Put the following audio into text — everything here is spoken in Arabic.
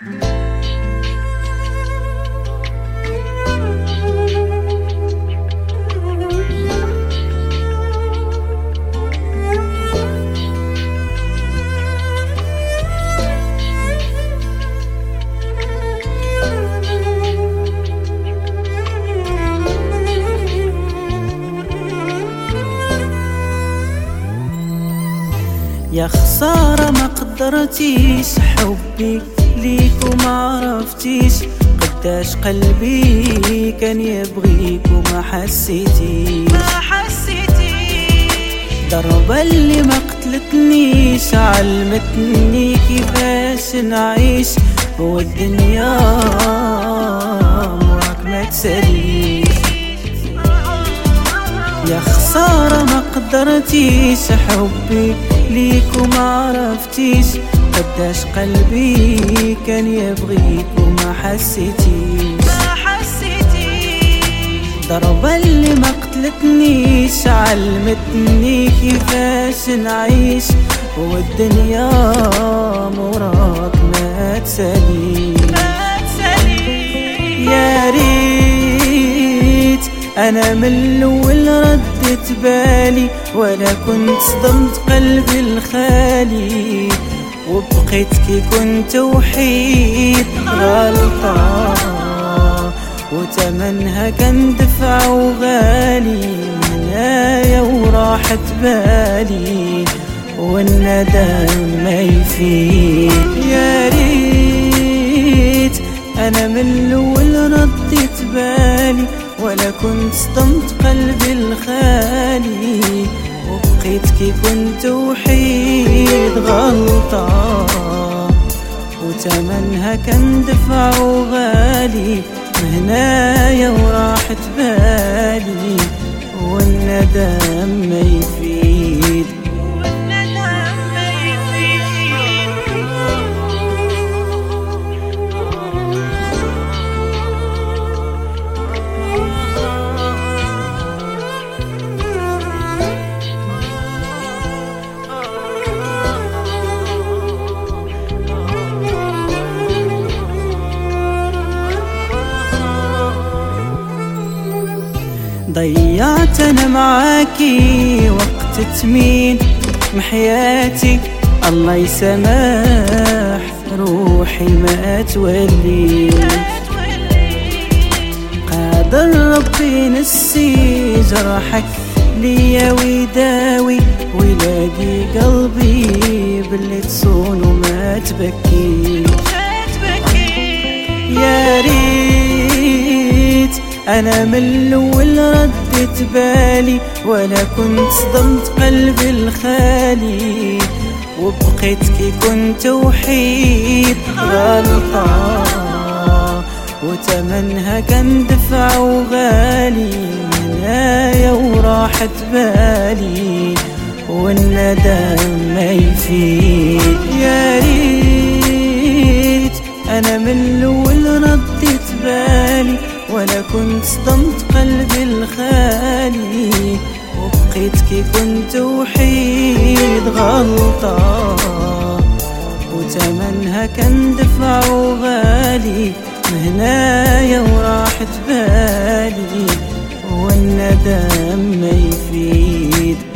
يا خسارة ما قدرتيش حبي ليك وما عرفتيش قداش قلبي كان يبغيك وما حسيتيش ضربة اللي ما قتلتنيش علمتني كيفاش نعيش والدنيا وراك ما تساليش. يا خسارة ما قدرتيش حبي ليك وما عرفتيش قداش قلبي كان يبغيك وما حسيتيش ضربة اللي ما قتلتنيش علمتني كيفاش نعيش والدنيا موراك ما تساليش. يا ريت أنا من الأول ردت بالي ولا كنت صدمت قلبي الخالي وبقيت كي كنت وحيد غلطة وتمنها كان دفع وغالي منايا وراحت بالي والندم ما يفيد. يا ريت أنا من الأول ردت بالي ولا كنت صدمت قلبي الخالي وبقيت كي كنت وحيد غلطة وتمنها كان دفع وغالي هنايا وراحت بالي والندم ما يفيد. ضيعت أنا معاكي وقت تمين محياتي الله يسامح روحي ما تولي قادر ربي نسي جرحك ليا ويداوي ويلاقي قلبي باللي تصون وما تبكي. يا ريت أنا من الأول ردت بالي ولا كنت صدمت قلبي الخالي وبقيت كي كنت وحيد غلطة وتمنها كان دفع وغالي منايا وراحت بالي والندم ما يفيد. يا ريت أنا من الأول ردت بالي ولا كنت صدمت قلبي الخالي وبقيت كي كنت وحيد غلطة وتمنها كان دفع وغالي هنايا وراحت بالي والندم ما يفيد.